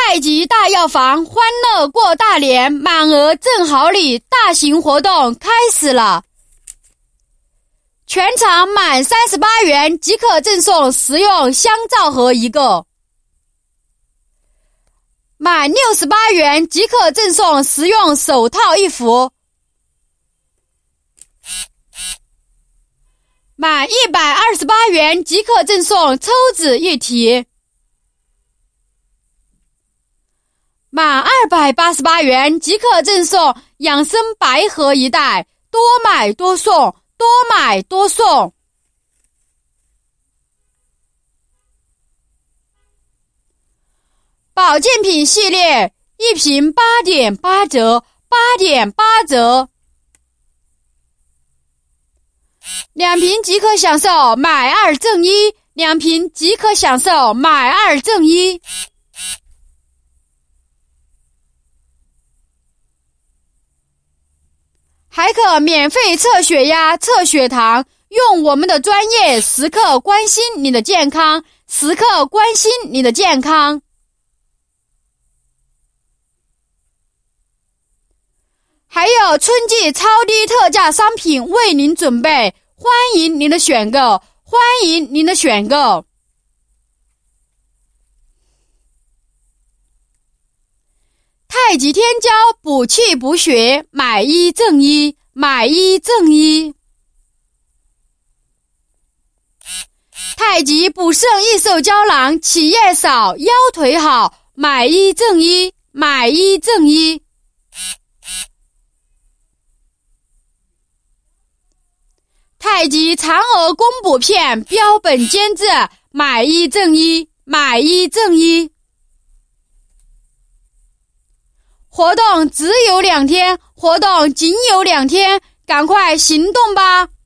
太极大药房欢乐过大年，满额赠好礼大型活动开始了。全场满38元即可赠送实用香皂盒1个，满68元即可赠送实用手套1副，满128元即可赠送抽纸1提，满288元即可赠送养生白盒1袋，多买多送，多买多送。保健品系列1瓶 8.8 折 8.8 折，2瓶即可享受买2赠1 2瓶即可享受买2赠1。还可免费测血压、测血糖，用我们的专业时刻关心你的健康，时刻关心你的健康。还有春季超低特价商品为您准备，欢迎您的选购，欢迎您的选购。太极天胶补气补血，买1赠1，买1赠1。太极补肾益寿胶囊，起夜少，腰腿好，买1赠1，买1赠1。太极嫦娥宫补片标本兼治，买1赠1，买1赠1。活动只有2天，活动仅有2天，赶快行动吧！